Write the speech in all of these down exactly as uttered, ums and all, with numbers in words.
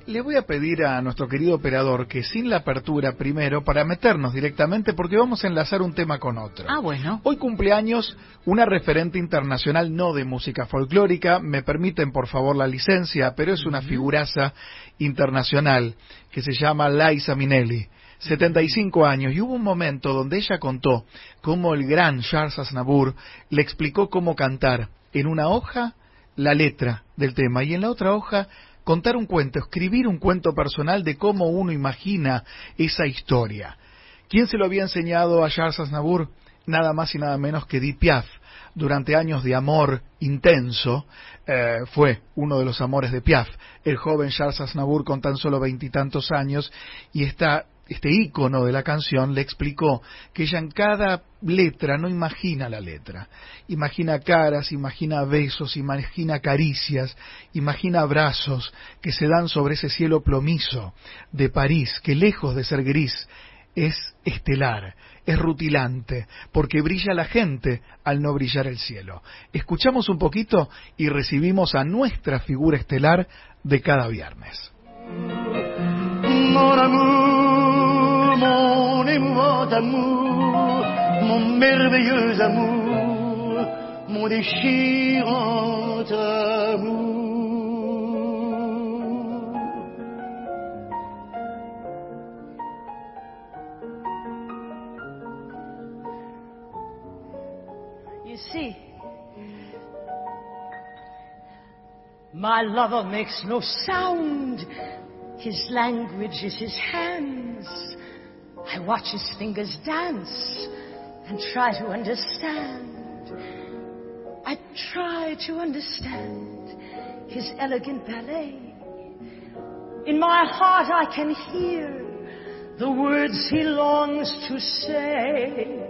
Le voy a pedir a nuestro querido operador que sin la apertura primero, para meternos directamente, porque vamos a enlazar un tema con otro. Ah, bueno. Hoy cumpleaños una referente internacional no de música folclórica, me permiten por favor la licencia, pero es una figuraza internacional que se llama Liza Minnelli. setenta y cinco años, y hubo un momento donde ella contó cómo el gran Charles Aznavour le explicó cómo cantar en una hoja la letra del tema y en la otra hoja contar un cuento, escribir un cuento personal de cómo uno imagina esa historia. ¿Quién se lo había enseñado a Charles Aznavour? Nada más y nada menos que Edith Piaf. Durante años de amor intenso, eh, fue uno de los amores de Piaf, el joven Charles Aznavour con tan solo veintitantos años, y esta este ícono de la canción le explicó que ella en cada letra no imagina la letra, imagina caras, imagina besos, imagina caricias, imagina abrazos que se dan sobre ese cielo plomizo de París, que lejos de ser gris es estelar, es rutilante, porque brilla la gente al no brillar el cielo. Escuchamos un poquito y recibimos a nuestra figura estelar de cada viernes. Mon amour, mon émouvant amour, mon merveilleux amour, mon déchirant amour. You see, my lover makes no sound. His language is his hands. I watch his fingers dance and try to understand. I try to understand his elegant ballet. In my heart I can hear the words he longs to say.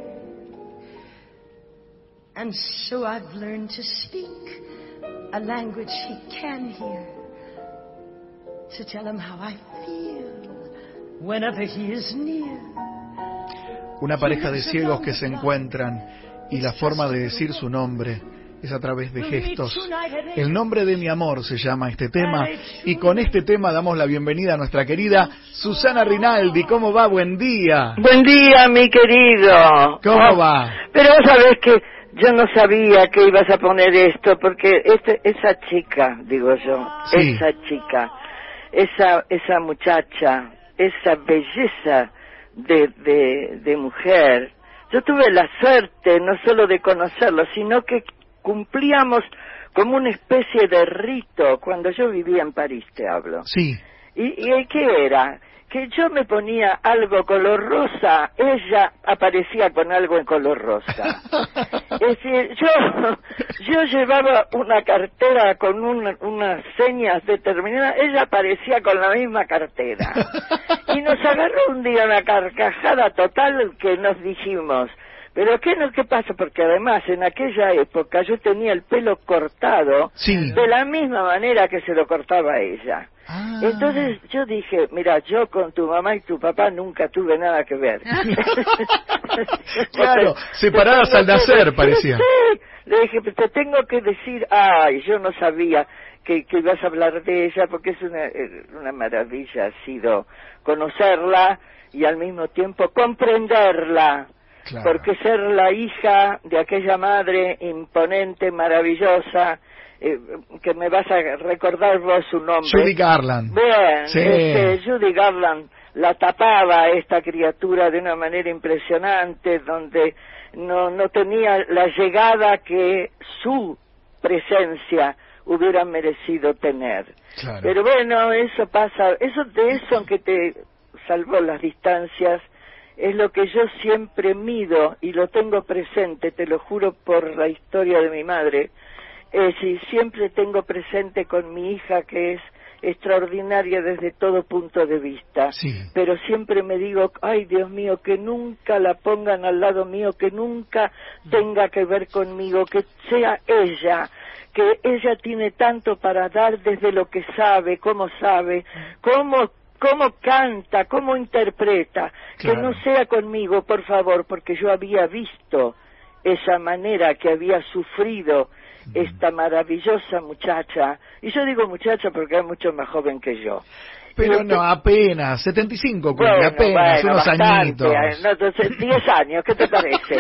And so I've learned to speak a language he can hear, to tell him how I feel whenever he is near. Una pareja de ciegos que se encuentran y la forma de decir su nombre es a través de gestos. El nombre de mi amor se llama este tema, y con este tema damos la bienvenida a nuestra querida Susana Rinaldi. ¿Cómo va? Buen día. Buen día, mi querido. ¿Cómo va? Pero vos sabés que yo no sabía que ibas a poner esto, porque este, esa chica, digo yo, sí. esa chica, esa esa muchacha, esa belleza de, de, de mujer, yo tuve la suerte no solo de conocerlo, sino que cumplíamos como una especie de rito cuando yo vivía en París, te hablo. Sí. ¿Y, y qué era? Que yo me ponía algo color rosa, ella aparecía con algo en color rosa. Es decir, yo, yo llevaba una cartera con un, unas señas determinadas, ella aparecía con la misma cartera. Y nos agarró un día una carcajada total que nos dijimos, pero ¿qué no qué pasa? Porque además en aquella época yo tenía el pelo cortado, sí, de la misma manera que se lo cortaba ella. Ah. Entonces yo dije, mira, yo con tu mamá y tu papá nunca tuve nada que ver. Claro, separadas al nacer, parecía. Sí, le dije, te tengo que decir, ay, yo no sabía que, que ibas a hablar de ella, porque es una, una maravilla, ha sido conocerla y al mismo tiempo comprenderla. Claro. Porque ser la hija de aquella madre imponente, maravillosa, eh, que me vas a recordar vos su nombre. Judy Garland. Bien, sí. este, Judy Garland la tapaba a esta criatura de una manera impresionante, donde no, no tenía la llegada que su presencia hubiera merecido tener. Claro. Pero bueno, eso pasa, eso de eso, aunque te salvó las distancias, es lo que yo siempre mido y lo tengo presente, te lo juro por la historia de mi madre, es y siempre tengo presente con mi hija, que es extraordinaria desde todo punto de vista, sí, pero siempre me digo, ay Dios mío, que nunca la pongan al lado mío, que nunca tenga que ver conmigo, que sea ella, que ella tiene tanto para dar desde lo que sabe, cómo sabe, cómo cómo canta, cómo interpreta, claro, que no sea conmigo, por favor, porque yo había visto esa manera que había sufrido esta maravillosa muchacha, y yo digo muchacha porque es mucho más joven que yo, Pero no, apenas, setenta y cinco, bueno, apenas, bueno, unos bastante, añitos. No, entonces, diez años, ¿qué te parece?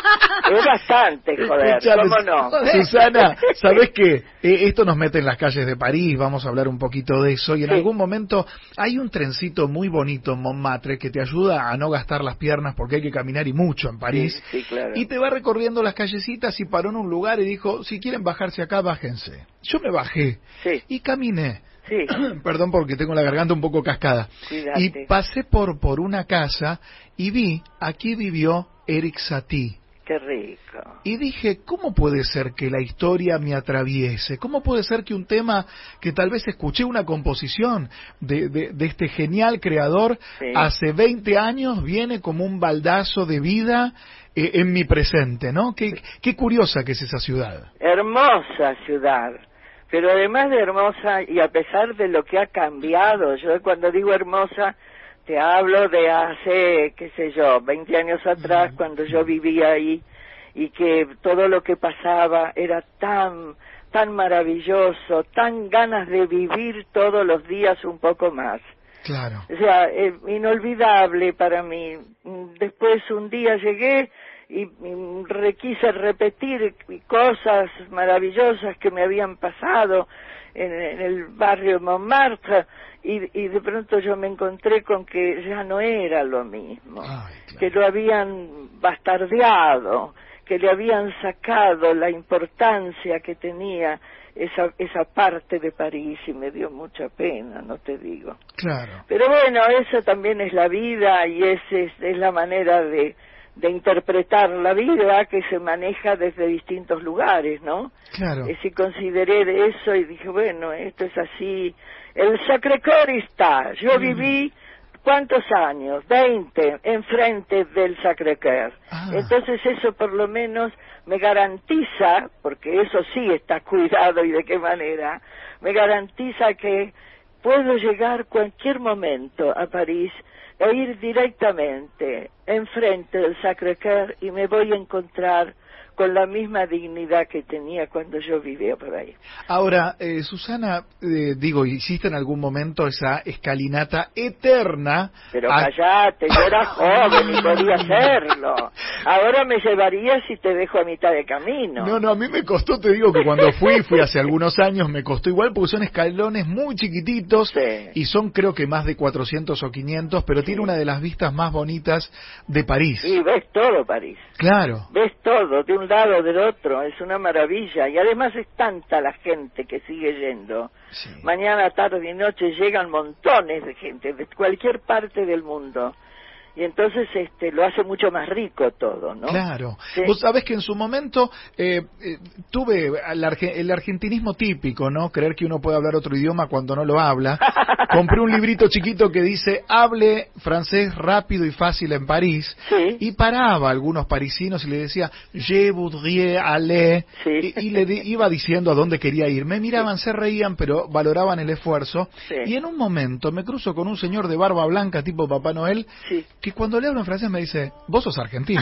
Es bastante, joder, Escuchame, ¿cómo no? Susana, ¿sabés qué? Eh, esto nos mete en las calles de París, vamos a hablar un poquito de eso, y en Sí. algún momento hay un trencito muy bonito en Montmartre que te ayuda a no gastar las piernas porque hay que caminar y mucho en París, Sí, sí, claro. y te va recorriendo las callecitas y paró en un lugar y dijo, si quieren bajarse acá, bájense. Yo me bajé Sí. y caminé. Sí. Perdón porque tengo la garganta un poco cascada. Cuídate. Y pasé por, por una casa y vi, aquí vivió Eric Satie. Qué rico. Y dije, ¿cómo puede ser que la historia me atraviese? ¿Cómo puede ser que un tema que tal vez escuché una composición de, de, de este genial creador Sí. hace veinte años viene como un baldazo de vida eh, en mi presente, ¿no? Qué, qué curiosa que es esa ciudad. Hermosa ciudad. Pero además de hermosa, y a pesar de lo que ha cambiado, yo cuando digo hermosa, te hablo de hace, qué sé yo, veinte años atrás, cuando yo vivía ahí, y que todo lo que pasaba era tan, tan maravilloso, tan ganas de vivir todos los días un poco más. Claro. O sea, eh, inolvidable para mí. Después un día llegué y, y requise repetir cosas maravillosas que me habían pasado en, en el barrio de Montmartre y, y de pronto yo me encontré con que ya no era lo mismo, Ay, claro. que lo habían bastardeado, que le habían sacado la importancia que tenía esa esa parte de París y me dio mucha pena, no te digo. Claro. Pero bueno, eso también es la vida y es, es, es la manera de, de interpretar la vida que se maneja desde distintos lugares, ¿no? Claro. Y si consideré de eso y dije, bueno, esto es así. El Sacré-Cœur está. Yo Mm. viví, ¿cuántos años? veinte, enfrente del Sacré-Cœur. Ah. Entonces eso por lo menos me garantiza, porque eso sí está cuidado y de qué manera, me garantiza que puedo llegar cualquier momento a París e ir directamente enfrente del Sacré-Cœur y me voy a encontrar con la misma dignidad que tenía cuando yo vivía por ahí. Ahora, eh, Susana, eh, digo, hiciste en algún momento esa escalinata eterna. Pero a... callate, yo era joven y podía hacerlo. Ahora me llevarías y te dejo a mitad de camino. No, no, a mí me costó, te digo que cuando fui, fui hace algunos años, me costó igual porque son escalones muy chiquititos Sí. y son creo que más de cuatrocientos o quinientos, pero Sí. tiene una de las vistas más bonitas de París. Y ves todo París. Claro. Ves todo, de un lado, del otro, es una maravilla. Y además es tanta la gente que sigue yendo. Sí. Mañana, tarde y noche llegan montones de gente de cualquier parte del mundo. Y entonces este lo hace mucho más rico todo, ¿no? Claro. Sí. Vos sabés que en su momento eh, eh, tuve el, arge- el argentinismo típico, ¿no? Creer que uno puede hablar otro idioma cuando no lo habla. Compré un librito chiquito que dice, hable francés rápido y fácil en París. Sí. Y paraba a algunos parisinos y le decía, je voudrais aller. Sí. Y, y le di- iba diciendo a dónde quería ir. Me miraban, se reían, pero valoraban el esfuerzo. Sí. Y en un momento me cruzo con un señor de barba blanca tipo Papá Noel, Sí. que cuando le hablo en francés me dice, vos sos argentino.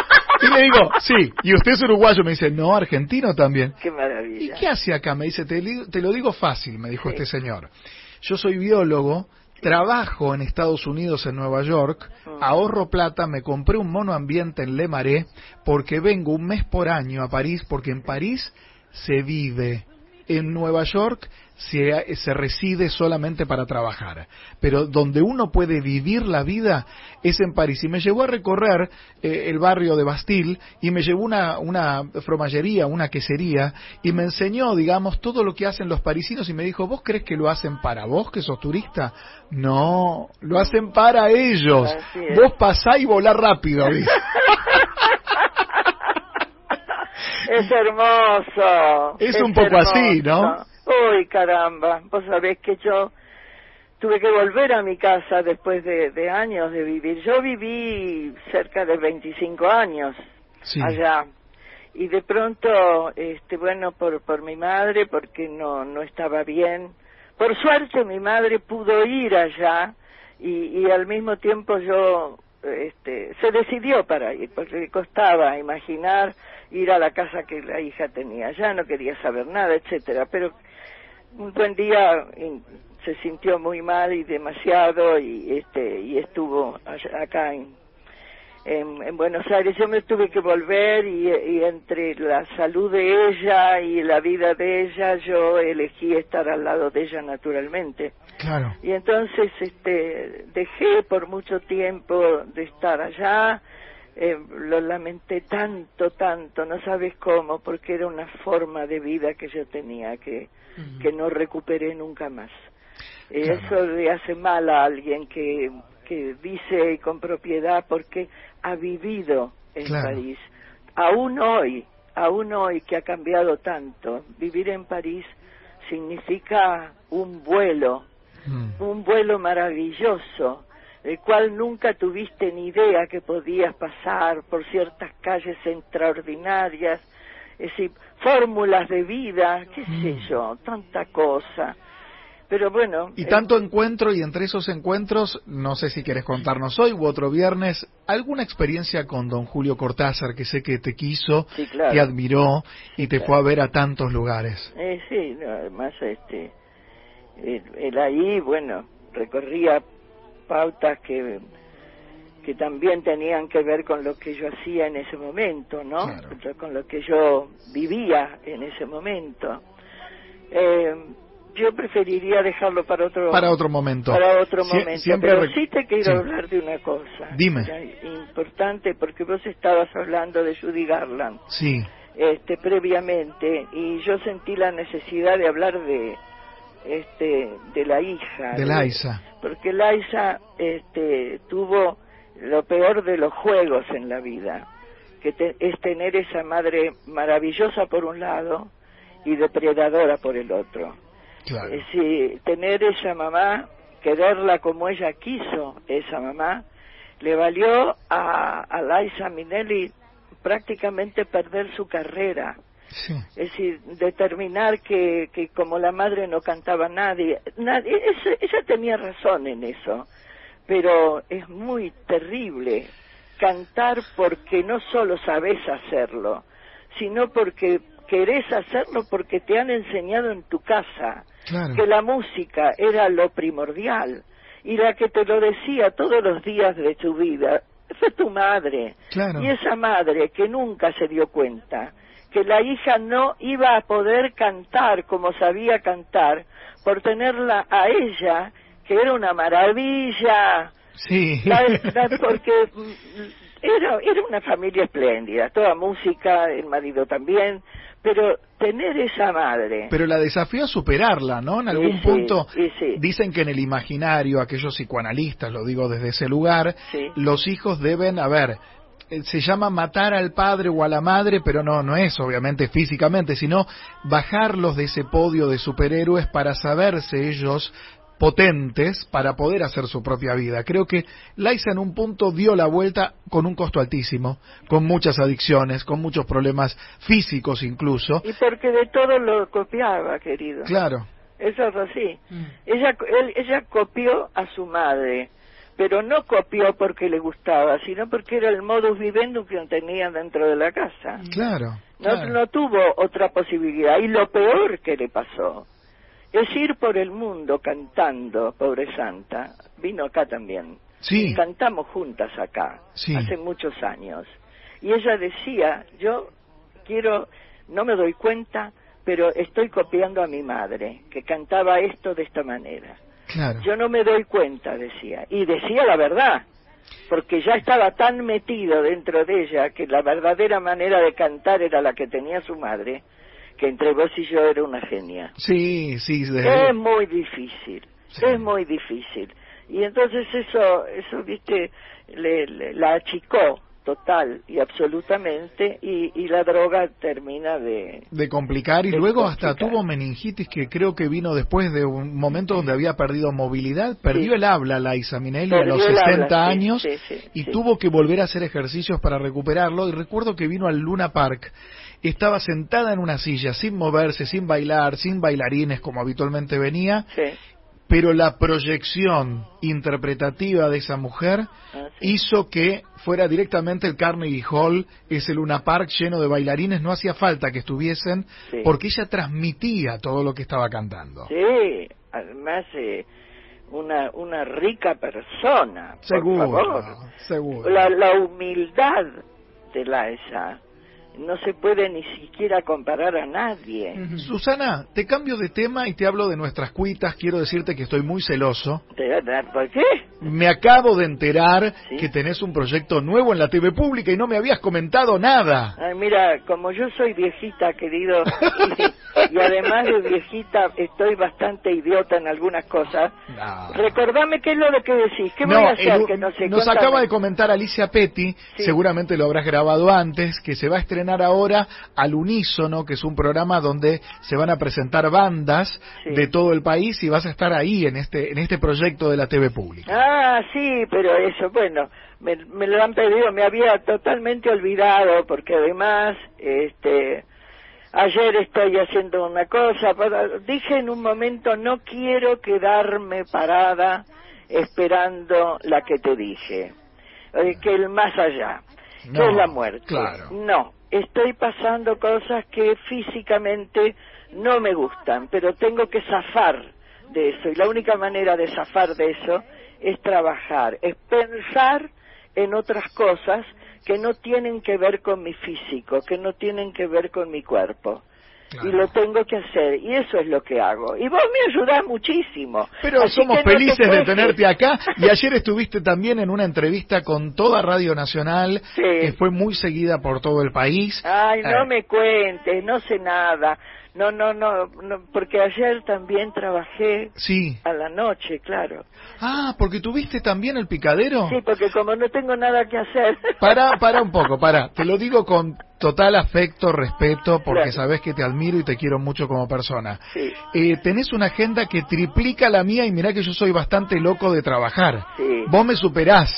Y le digo, sí, y usted es uruguayo. Me dice, no, argentino también. Qué ¿Y maravilla. qué hace acá? Me dice, te, li- te lo digo fácil, me dijo Sí. este señor. Yo soy biólogo, trabajo en Estados Unidos, en Nueva York, Mm. ahorro plata, me compré un mono ambiente en Le Marais, porque vengo un mes por año a París, porque en París se vive. En Nueva York se, se reside solamente para trabajar, pero donde uno puede vivir la vida es en París. Y me llevó a recorrer eh, el barrio de Bastille y me llevó una, una fromagería, una quesería, y me enseñó, digamos, todo lo que hacen los parisinos y me dijo, ¿vos crees que lo hacen para vos, que sos turista? No, lo hacen para ellos. Así es. Vos pasá y volá rápido, dice. Es hermoso. Es un poco así, ¿no? hermoso. Uy, caramba. Vos sabés que yo tuve que volver a mi casa después de, de años de vivir. Yo viví cerca de veinticinco años Sí. allá. Y de pronto, este, bueno, por, por mi madre, porque no, no estaba bien. Por suerte mi madre pudo ir allá y, y al mismo tiempo yo, este, se decidió para ir, porque le costaba imaginar ir a la casa que la hija tenía allá, no quería saber nada, etcétera. Pero un buen día in- se sintió muy mal y demasiado y este y estuvo allá, acá en, en en Buenos Aires. Yo me tuve que volver y, y entre la salud de ella y la vida de ella yo elegí estar al lado de ella naturalmente. Claro. Y entonces este dejé por mucho tiempo de estar allá. Eh, lo lamenté tanto, tanto, no sabes cómo, porque era una forma de vida que yo tenía que, uh-huh. que no recuperé nunca más. Eh, claro. Eso le hace mal a alguien que, que dice con propiedad porque ha vivido en claro. París. Aún hoy, aún hoy que ha cambiado tanto, vivir en París significa un vuelo, uh-huh. un vuelo maravilloso, el cual nunca tuviste ni idea que podías pasar por ciertas calles extraordinarias, es decir, fórmulas de vida, qué mm. sé yo, tanta cosa. Pero bueno... Y tanto eh, encuentro, y entre esos encuentros, no sé si querés contarnos hoy u otro viernes, alguna experiencia con don Julio Cortázar, que sé que te quiso, sí, claro. te admiró y sí, te claro. fue a ver a tantos lugares. Eh, sí, no, además, este, él, él ahí, bueno, recorría pautas que que también tenían que ver con lo que yo hacía en ese momento, ¿no? Claro. Con lo que yo vivía en ese momento. Eh, yo preferiría dejarlo para otro para otro momento. Para otro Sie momento. siempre Pero rec sí te quiero sí. hablar de una cosa. Dime. Importante, porque vos estabas hablando de Judy Garland. Sí. Este, previamente, y yo sentí la necesidad de hablar de este de la hija de Liza, porque Liza este tuvo lo peor de los juegos en la vida, que te, es tener esa madre maravillosa por un lado y depredadora por el otro. Claro. Es decir, tener esa mamá, quererla como ella quiso, esa mamá, le valió a, a Liza Minnelli prácticamente perder su carrera. Sí. Es decir, determinar que, que como la madre no cantaba nadie, nadie ella, ella tenía razón en eso, pero es muy terrible cantar porque no solo sabes hacerlo, sino porque querés hacerlo porque te han enseñado en tu casa claro. que la música era lo primordial, y la que te lo decía todos los días de tu vida fue tu madre, claro. y esa madre que nunca se dio cuenta que la hija no iba a poder cantar como sabía cantar por tenerla a ella, que era una maravilla. Sí. La, la, porque era, era una familia espléndida, toda música, el marido también, pero tener esa madre... Pero la desafió a superarla, ¿no? En algún sí, punto sí, sí. dicen que en el imaginario, aquellos psicoanalistas, lo digo desde ese lugar, sí. los hijos deben, a ver... se llama matar al padre o a la madre, pero no no es obviamente físicamente, sino bajarlos de ese podio de superhéroes para saberse ellos potentes para poder hacer su propia vida. Creo que Liza en un punto dio la vuelta con un costo altísimo, con muchas adicciones, con muchos problemas físicos incluso. Y porque de todo lo copiaba, querido. Claro. Eso es así. Mm. Ella, él, ella copió a su madre, pero no copió porque le gustaba, sino porque era el modus vivendi que tenía dentro de la casa. Claro, no, claro. no tuvo otra posibilidad. Y lo peor que le pasó es ir por el mundo cantando, pobre santa. Vino acá también. Sí. Cantamos juntas acá, sí. hace muchos años. Y ella decía, yo quiero, no me doy cuenta, pero estoy copiando a mi madre, que cantaba esto de esta manera. Claro. Yo no me doy cuenta, decía, y decía la verdad, porque ya estaba tan metido dentro de ella que la verdadera manera de cantar era la que tenía su madre, que entre vos y yo era una genia. Sí, sí. Desde... Es muy difícil, sí. es muy difícil. Y entonces eso, eso viste, le, le, la achicó total y absolutamente, y, y la droga termina de... De complicar, y de luego complicar. hasta tuvo meningitis, que creo que vino después de un momento donde había perdido movilidad, perdió sí. el habla Liza Minnelli perdió a los sesenta habla, años, sí, sí, sí, y sí. tuvo que volver a hacer ejercicios para recuperarlo, y recuerdo que vino al Luna Park, estaba sentada en una silla, sin moverse, sin bailar, sin bailarines como habitualmente venía, sí. pero la proyección interpretativa de esa mujer ah, sí. hizo que fuera directamente el Carnegie Hall, ese Luna Park lleno de bailarines, no hacía falta que estuviesen, sí. porque ella transmitía todo lo que estaba cantando. Sí, además eh, una una rica persona, Seguro, por favor. seguro. La, la humildad de Laisa no se puede ni siquiera comparar a nadie. Uh-huh. Susana, te cambio de tema y te hablo de nuestras cuitas. Quiero decirte que estoy muy celoso. ¿Por qué? Me acabo de enterar ¿Sí? que tenés un proyecto nuevo en la T V pública y no me habías comentado nada. Ay, mira, como yo soy viejita, querido, y, y además de viejita estoy bastante idiota en algunas cosas. No. Recordame qué es lo de que decís. ¿Qué voy No, a hacer? el- Que no sé. nos Cuéntame. acaba de comentar Alicia Petty, Sí. seguramente lo habrás grabado antes, que se va a estrenar ahora Al Unísono, que es un programa donde se van a presentar bandas Sí. de todo el país y vas a estar ahí en este en este proyecto de la T V pública. Ah, sí, pero eso, bueno, me, me lo han pedido, me había totalmente olvidado, porque además, este, ayer estoy haciendo una cosa, pero dije en un momento, no quiero quedarme parada esperando la que te dije, eh, que el más allá, que No, es la muerte. claro. No, estoy pasando cosas que físicamente no me gustan, pero tengo que zafar de eso, y la única manera de zafar de eso es trabajar, es pensar en otras cosas que no tienen que ver con mi físico, que no tienen que ver con mi cuerpo. Claro. Y lo tengo que hacer, y eso es lo que hago. Y vos me ayudás muchísimo. Pero Así somos que no te felices de cueste. tenerte acá. Y ayer estuviste también en una entrevista con toda Radio Nacional, Sí. que fue muy seguida por todo el país. Ay, no Eh, me cuentes, no sé nada. No, no, no, no, porque ayer también trabajé Sí. a la noche, claro. Ah, porque tuviste también el picadero. Sí, porque como no tengo nada que hacer. Para, para un poco, para. Te lo digo con total afecto, respeto, porque Claro. sabés que te admiro y te quiero mucho como persona. Sí. Eh, tenés una agenda que triplica la mía y mirá que yo soy bastante loco de trabajar. Sí. Vos me superás.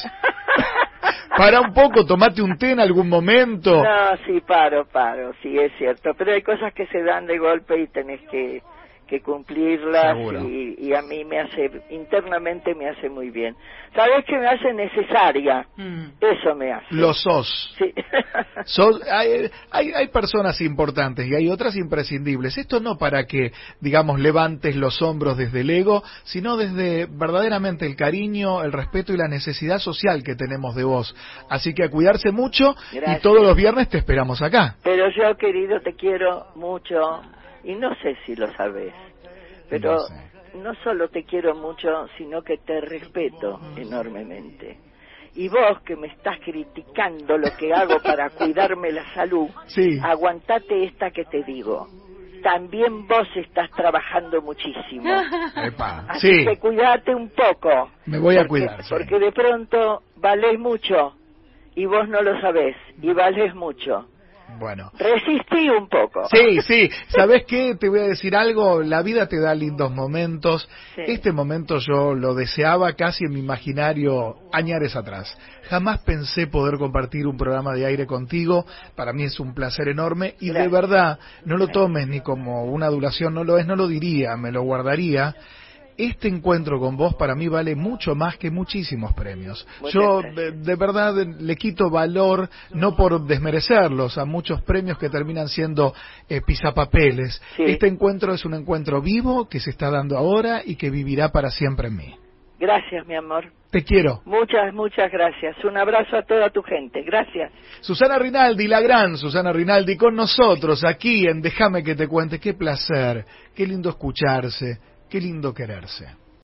Para un poco, tomate un té en algún momento. No, sí, paro, paro, sí, es cierto. Pero hay cosas que se dan de golpe y tenés que, que cumplirlas. Seguro. Y, y a mí me hace, internamente me hace muy bien. ¿Sabés qué me hace necesaria? Mm. Eso me hace. Lo sos. Sí. Sos- hay, hay, hay personas importantes y hay otras imprescindibles. Esto no para que, digamos, levantes los hombros desde el ego, sino desde verdaderamente el cariño, el respeto y la necesidad social que tenemos de vos. Así que a cuidarse mucho Gracias. y todos los viernes te esperamos acá. Pero yo, querido, te quiero mucho y no sé si lo sabes, pero No sé. no solo te quiero mucho, sino que te respeto enormemente. Y vos que me estás criticando lo que hago para cuidarme la salud, Sí. aguantate esta que te digo. También vos estás trabajando muchísimo. Epa. Así Sí, que cuidate un poco. me voy a porque, cuidar. sí. Porque de pronto valés mucho y vos no lo sabés, y valés mucho. Bueno. Resistí un poco. Sí, sí. ¿Sabés qué? Te voy a decir algo. La vida te da lindos momentos. Sí. Este momento yo lo deseaba casi en mi imaginario añares atrás. Jamás pensé poder compartir un programa de aire contigo. Para mí es un placer enorme. Y Gracias. de verdad, no lo tomes ni como una adulación, no lo es, no lo diría, me lo guardaría. Este encuentro con vos para mí vale mucho más que muchísimos premios. Muchas Yo gracias. de, de verdad le quito valor, no por desmerecerlos, a muchos premios que terminan siendo eh, pisapapeles. Sí. Este encuentro es un encuentro vivo que se está dando ahora y que vivirá para siempre en mí. Gracias, mi amor. Te quiero. Muchas, muchas gracias. Un abrazo a toda tu gente. Gracias. Susana Rinaldi, la gran Susana Rinaldi, con nosotros aquí en Déjame que te cuente. Qué placer, qué lindo escucharse, qué lindo quererse.